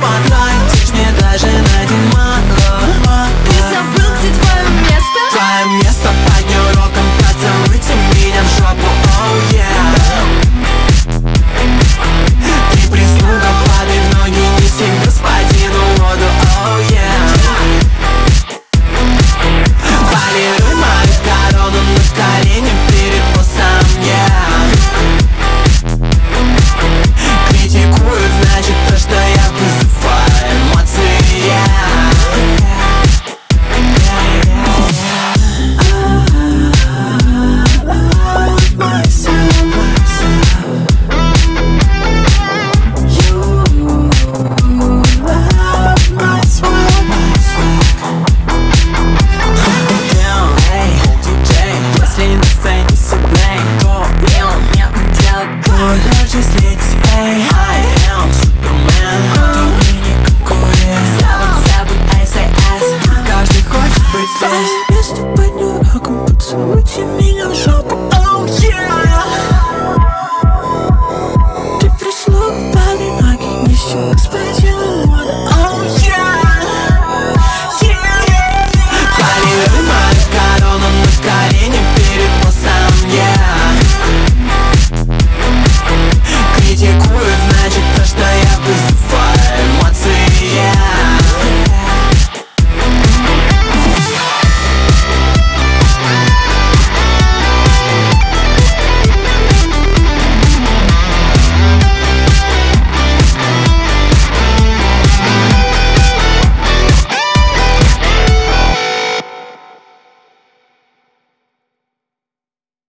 спотлайт, ты ж мне даже на день мало. Ты забыл, где твое место? Твое место под нью-роком, поцелуйте меня в жопу, oh yeah. Ты прислуга, падай в ноги, неси господину воду, oh yeah. Полируй мою корону на колени перед боссом, yeah. Критикуют, значит то, что я вызываю эмоции, yeah. Just let's say I am Superman. Ты мне не конкурент. Забудь, I say ass. Каждый хочет быть здесь. Место под нью-роком, поцелуйте меня в жопу, oh yeah. Ты прислуга, падай ноги, неси господину.